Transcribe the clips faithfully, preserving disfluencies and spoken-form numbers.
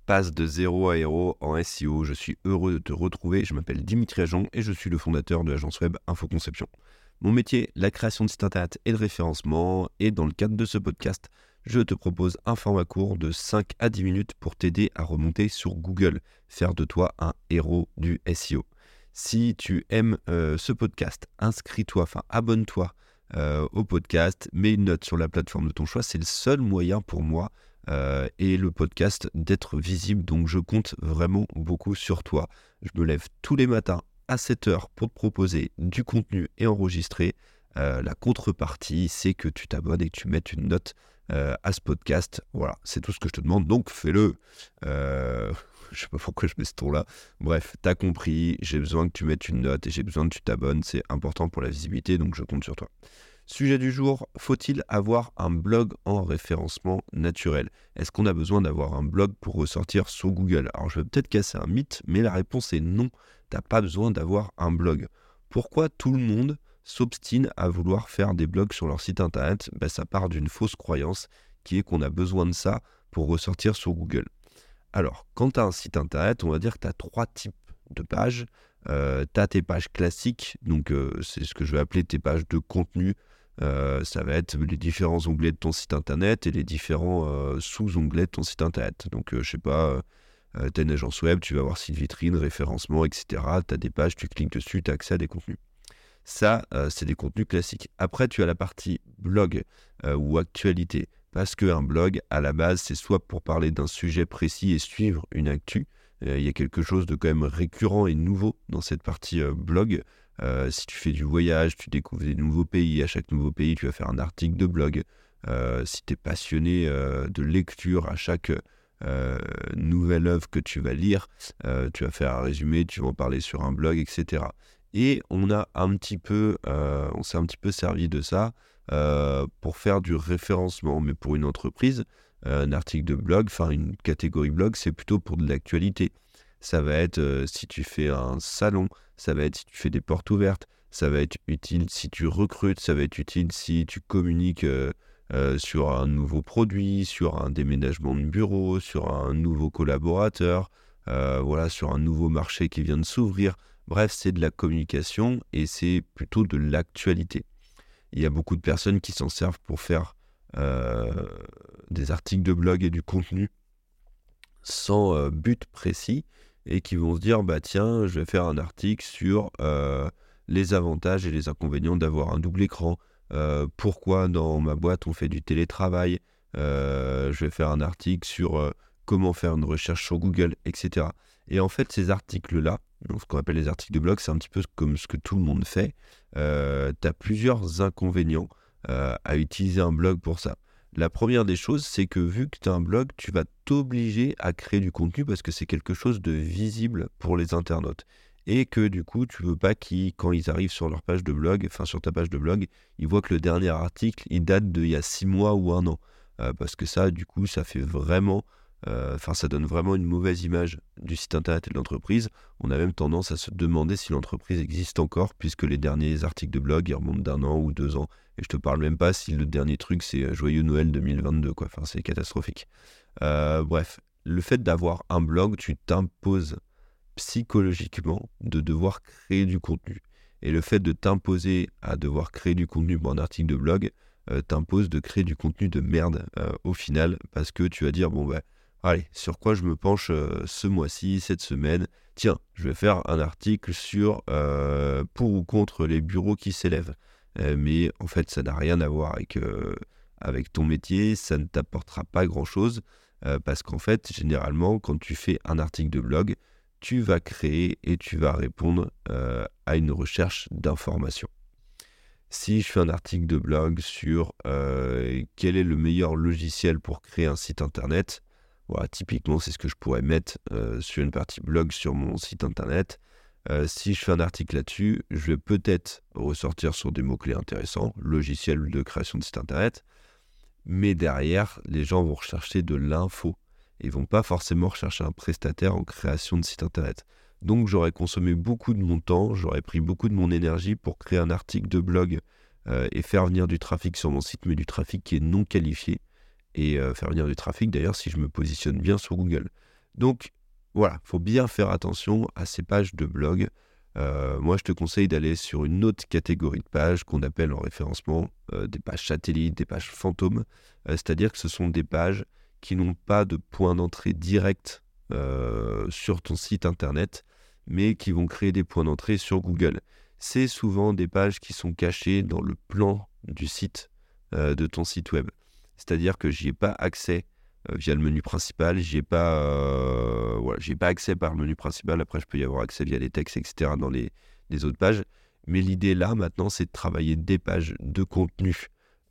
passe de zéro à héros en S E O. Je suis heureux de te retrouver. Je m'appelle Dimitri Ajon et je suis le fondateur de l'agence web Infoconception. Mon métier, la création de sites internet et le référencement. Et dans le cadre de ce podcast, je te propose un format court de cinq à dix minutes pour t'aider à remonter sur Google, faire de toi un héros du S E O. Si tu aimes euh, ce podcast, inscris-toi, enfin abonne-toi euh, au podcast, mets une note sur la plateforme de ton choix. C'est le seul moyen pour moi euh, et le podcast d'être visible. Donc je compte vraiment beaucoup sur toi. Je me lève tous les matins à sept heures pour te proposer du contenu et enregistrer. Euh, la contrepartie, c'est que tu t'abonnes et que tu mettes une note euh, à ce podcast. Voilà, c'est tout ce que je te demande, donc fais-le. Euh, je sais pas pourquoi je mets ce ton-là. Bref, t'as compris, j'ai besoin que tu mettes une note et j'ai besoin que tu t'abonnes. C'est important pour la visibilité, donc je compte sur toi. Sujet du jour, faut-il avoir un blog en référencement naturel ? Est-ce qu'on a besoin d'avoir un blog pour ressortir sur Google ? Alors je vais peut-être casser un mythe, mais la réponse est non. T'as pas besoin d'avoir un blog. Pourquoi tout le monde s'obstine à vouloir faire des blogs sur leur site internet ? Ben, ça part d'une fausse croyance qui est qu'on a besoin de ça pour ressortir sur Google. Alors, quand tu as un site internet, on va dire que tu as trois types de pages. Euh, tu as tes pages classiques, donc euh, c'est ce que je vais appeler tes pages de contenu. Euh, ça va être les différents onglets de ton site internet et les différents euh, sous-onglets de ton site internet. Donc, euh, je sais pas, euh, tu as une agence web, tu vas avoir site vitrine, référencement, et cetera. Tu as des pages, tu cliques dessus, tu as accès à des contenus. Ça, euh, c'est des contenus classiques. Après, tu as la partie blog euh, ou actualité. Parce qu'un blog, à la base, c'est soit pour parler d'un sujet précis et suivre une actu. Euh, il y a quelque chose de quand même récurrent et nouveau dans cette partie euh, blog. Euh, si tu fais du voyage, tu découvres des nouveaux pays. À chaque nouveau pays, tu vas faire un article de blog. Euh, si tu es passionné euh, de lecture, à chaque euh, nouvelle œuvre que tu vas lire, euh, tu vas faire un résumé, tu vas en parler sur un blog, et cetera. Et on a un petit peu, euh, on s'est un petit peu servi de ça euh, pour faire du référencement. Mais pour une entreprise, euh, un article de blog, enfin une catégorie blog, c'est plutôt pour de l'actualité. Ça va être euh, si tu fais un salon, ça va être si tu fais des portes ouvertes, ça va être utile si tu recrutes, ça va être utile si tu communiques euh, euh, sur un nouveau produit, sur un déménagement de bureau, sur un nouveau collaborateur, euh, voilà, sur un nouveau marché qui vient de s'ouvrir. Bref, c'est de la communication et c'est plutôt de l'actualité. Il y a beaucoup de personnes qui s'en servent pour faire euh, des articles de blog et du contenu sans euh, but précis et qui vont se dire, bah tiens, je vais faire un article sur euh, les avantages et les inconvénients d'avoir un double écran. Euh, pourquoi dans ma boîte on fait du télétravail. Euh, je vais faire un article sur euh, comment faire une recherche sur Google, et cetera. Et en fait, ces articles-là, donc ce qu'on appelle les articles de blog, c'est un petit peu comme ce que tout le monde fait. Euh, tu as plusieurs inconvénients euh, à utiliser un blog pour ça. La première des choses, c'est que vu que tu as un blog, tu vas t'obliger à créer du contenu parce que c'est quelque chose de visible pour les internautes. Et que du coup, tu veux pas qu'ils, quand ils arrivent sur leur page de blog, enfin sur ta page de blog, ils voient que le dernier article, il date d'il y a six mois ou un an. Euh, parce que ça, du coup, ça fait vraiment... Enfin, euh, ça donne vraiment une mauvaise image du site internet et de l'entreprise. On a même tendance à se demander si l'entreprise existe encore, puisque les derniers articles de blog, ils remontent d'un an ou deux ans. Et je te parle même pas si le dernier truc, c'est Joyeux Noël deux mille vingt-deux, quoi. Enfin, c'est catastrophique. Euh, bref, le fait d'avoir un blog, tu t'imposes psychologiquement de devoir créer du contenu. Et le fait de t'imposer à devoir créer du contenu pour un article de blog, euh, t'impose de créer du contenu de merde euh, au final, parce que tu vas dire, bon, bah, allez, sur quoi je me penche euh, ce mois-ci, cette semaine ? Tiens, je vais faire un article sur euh, pour ou contre les bureaux qui s'élèvent. Euh, mais en fait, ça n'a rien à voir avec, euh, avec ton métier, ça ne t'apportera pas grand-chose, euh, parce qu'en fait, généralement, quand tu fais un article de blog, tu vas créer et tu vas répondre euh, à une recherche d'informations. Si je fais un article de blog sur euh, quel est le meilleur logiciel pour créer un site internet, voilà, typiquement, c'est ce que je pourrais mettre euh, sur une partie blog sur mon site internet. Euh, si je fais un article là-dessus, je vais peut-être ressortir sur des mots-clés intéressants, logiciel de création de site internet, mais derrière, les gens vont rechercher de l'info et vont pas forcément rechercher un prestataire en création de site internet. Donc j'aurais consommé beaucoup de mon temps, j'aurais pris beaucoup de mon énergie pour créer un article de blog euh, et faire venir du trafic sur mon site, mais du trafic qui est non qualifié. Et euh, faire venir du trafic d'ailleurs si je me positionne bien sur Google. Donc voilà, il faut bien faire attention à ces pages de blog. Euh, moi, je te conseille d'aller sur une autre catégorie de pages qu'on appelle en référencement euh, des pages satellites, des pages fantômes. Euh, c'est-à-dire que ce sont des pages qui n'ont pas de point d'entrée direct euh, sur ton site internet, mais qui vont créer des points d'entrée sur Google. C'est souvent des pages qui sont cachées dans le plan du site, euh, de ton site web. C'est-à-dire que j'y ai pas accès euh, via le menu principal, j'y ai pas, euh, voilà, j'y ai pas accès par le menu principal. Après, je peux y avoir accès via les textes, et cetera dans les, les autres pages. Mais l'idée là, maintenant, c'est de travailler des pages de contenu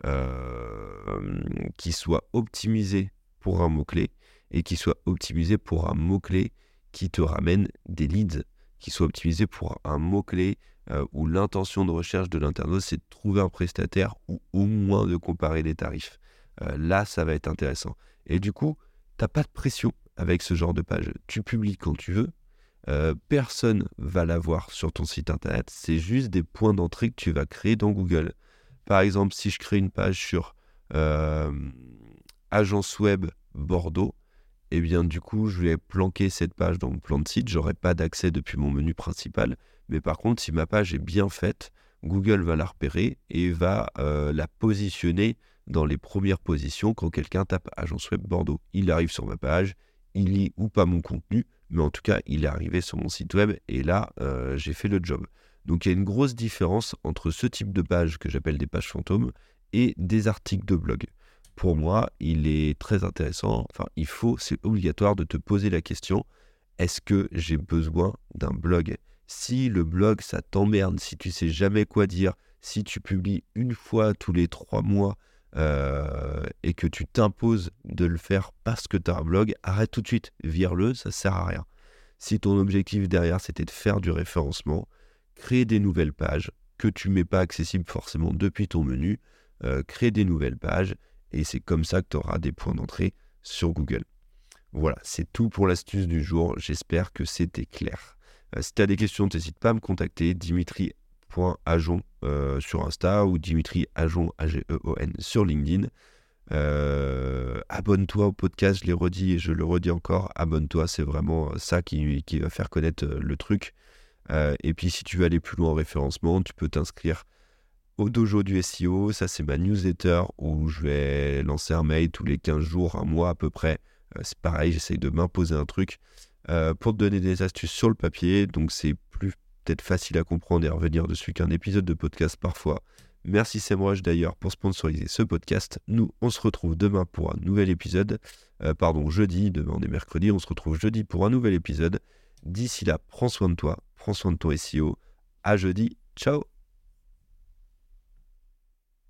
euh, qui soient optimisées pour un mot-clé et qui soient optimisées pour un mot-clé qui te ramène des leads, qui soient optimisées pour un mot-clé euh, où l'intention de recherche de l'internaute, c'est de trouver un prestataire ou au moins de comparer les tarifs. Euh, là, ça va être intéressant. Et du coup, tu n'as pas de pression avec ce genre de page. Tu publies quand tu veux. Euh, personne va la voir sur ton site internet. C'est juste des points d'entrée que tu vas créer dans Google. Par exemple, si je crée une page sur euh, Agence Web Bordeaux, et eh bien du coup, je vais planquer cette page dans mon plan de site. Je n'aurai pas d'accès depuis mon menu principal. Mais par contre, si ma page est bien faite, Google va la repérer et va euh, la positionner dans les premières positions quand quelqu'un tape Agence Web Bordeaux. Il arrive sur ma page, il lit ou pas mon contenu, mais en tout cas, il est arrivé sur mon site web et là, euh, j'ai fait le job. Donc, il y a une grosse différence entre ce type de page que j'appelle des pages fantômes et des articles de blog. Pour moi, il est très intéressant, enfin, il faut, c'est obligatoire de te poser la question, est-ce que j'ai besoin d'un blog ? Si le blog, ça t'emmerde, si tu sais jamais quoi dire, si tu publies une fois tous les trois mois, Euh, et que tu t'imposes de le faire parce que tu as un blog, arrête tout de suite, vire-le, ça sert à rien. Si ton objectif derrière c'était de faire du référencement, créer des nouvelles pages que tu ne mets pas accessibles forcément depuis ton menu, euh, créer des nouvelles pages et c'est comme ça que tu auras des points d'entrée sur Google. Voilà, c'est tout pour l'astuce du jour, j'espère que c'était clair. Euh, si tu as des questions, n'hésite pas à me contacter, Dimitri Ajon euh, sur Insta ou Dimitri Ajon, A G E O N sur LinkedIn. Euh, abonne-toi au podcast, je l'ai redit et je le redis encore, abonne-toi, c'est vraiment ça qui, qui va faire connaître le truc. Euh, et puis si tu veux aller plus loin en référencement, tu peux t'inscrire au dojo du S E O, ça c'est ma newsletter où je vais lancer un mail tous les quinze jours, un mois à peu près. Euh, c'est pareil, j'essaye de m'imposer un truc euh, pour te donner des astuces sur le papier, donc c'est plus peut-être facile à comprendre et à revenir dessus qu'un épisode de podcast parfois. Merci SEMrush d'ailleurs pour sponsoriser ce podcast. Nous, on se retrouve demain pour un nouvel épisode. Euh, pardon, jeudi, demain on est mercredi, on se retrouve jeudi pour un nouvel épisode. D'ici là, prends soin de toi, prends soin de ton S E O. À jeudi, ciao.